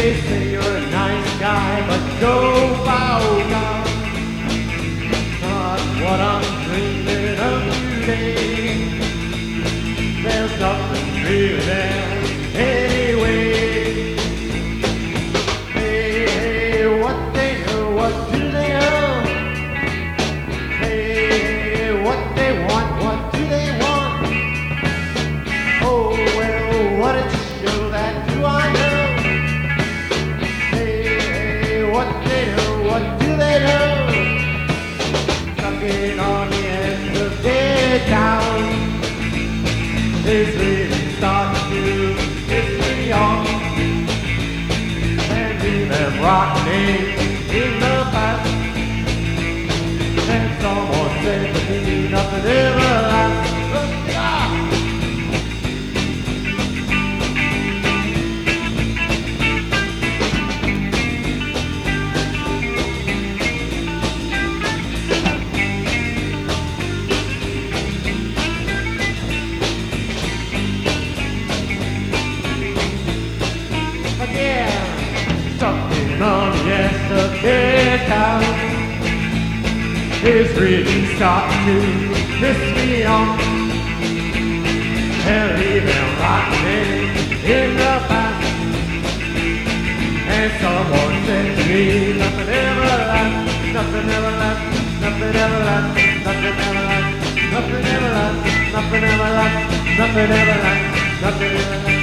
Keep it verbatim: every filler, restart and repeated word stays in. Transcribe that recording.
They say you're a nice guy, but go bow down. Not what I'm dreaming of today. There's nothing really there anyway. Hey, hey, what they know, what do they know? Hey, hey, what they want, what do they want? Oh, well, what a show that do I know? What they know, what do they know? Sucking on the end of their town is really starting to piss me off. And leave them rotting in the past. And someone said to me, nothing ever lasts. Something on yesterday's town is really starting to piss me off. And leaving rotting in the past. And someone said to me, nothing ever lasts, nothing ever lasts, nothing ever lasts, nothing ever lasts, nothing ever lasts, nothing ever lasts, nothing ever lasts, nothing ever lasts.